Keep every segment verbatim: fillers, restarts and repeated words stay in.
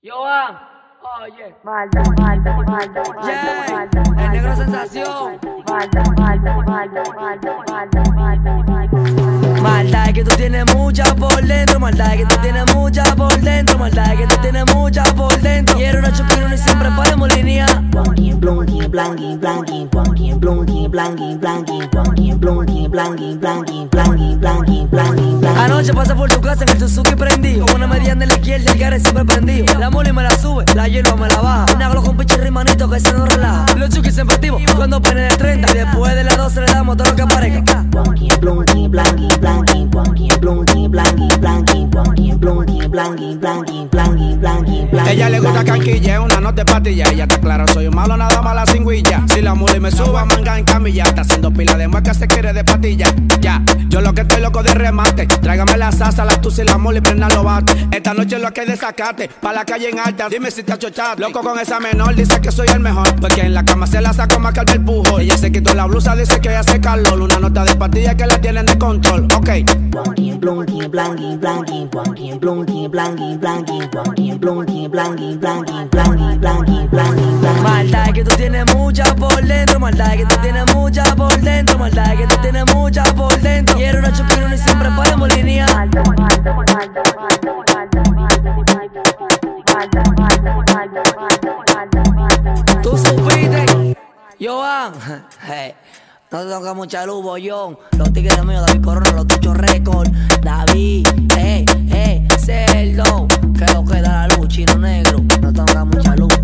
Joan, oye. Malta, Malta, Malta, Yeah, Malta, el negro sensación. Malta, Malta, Malta, Malta, Malta, Malta. Maldad que tú tienes mucha por dentro, maldad que tú tienes mucha por dentro, maldad que tú tienes mucha por dentro. Quiero una choquina y siempre podemos linear. Blunky, blunky, blanky, blanky, blunky, blunky, blanky, blanky, blunky, blunky, blanky, blanky, blanky, blanky, blanky, blanky. Anoche pasé por tu casa en el Suzuki prendido, con una mediana en la izquierda y el Gare siempre prendido. La mole me la sube, la hielo me la baja. Un aglo con pinche rimanito que se nos relaja. Los chukis siempre activos cuando ponen el treinta. Y después de las doce le damos todo lo que aparezca. Blunky, blunky, blanky, blanky, blunky, blunky, blanky, blanky, blunky, blunky, blanky, blanky, blanky, blanky, blanky. Ella le gusta canquilla, una nota de patilla. Ella está clara, soy un malo, nada más la cingüilla. Si la mule me suba, manga en camilla. Está haciendo pila de mueca, se quiere de patilla. Ya, yo lo que estoy loco de remate. Tráigame la salsa, la tusa y la mole y prenda los bates. Esta noche lo que hay de sacate, pa' la calle en alta. Dime si te achochaste. Loco con esa menor, dice que soy el mejor. Porque en la cama se la saco más que el pujo. Ella se quitó la blusa, dice que hace calor. Una nota de patilla que la tienen de control, ok. Blunky, blunky, blanky, blanky, blunky, blunky, blanky, blanky, blunky, blunky, blanky, blanky, blanky, blanky, blanky, blanky. Maldad que tú tienes mucha por dentro, maldad que tú tienes mucha por dentro, maldad que tú tienes mucha por dentro. Quiero una choquina y siempre podemos linear. Malta, Malta, Malta, Malta, Malta, Malta, Malta, Malta, Malta, Malta. Tú supiste, Joan, hey. No te toca mucha luz, bollón. Los tigres míos, David Corona, los tuchos récord. David, eh, eh, cerdo. Que lo que da la luz, chino negro. No te toca mucha luz.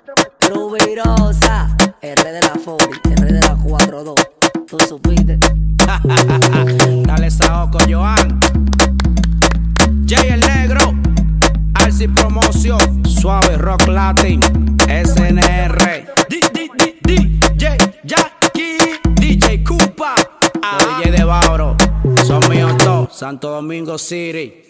Rubirosa, R de la cuarenta, R de la cuarenta y dos. Tú supiste. Dale saoco, Joan. Jay el negro, Arsi Promoción, Suave Rock Latin, S N R. D D D D J Jackie, D J Cupa, D J de Bauro, son míos todos, Santo Domingo City.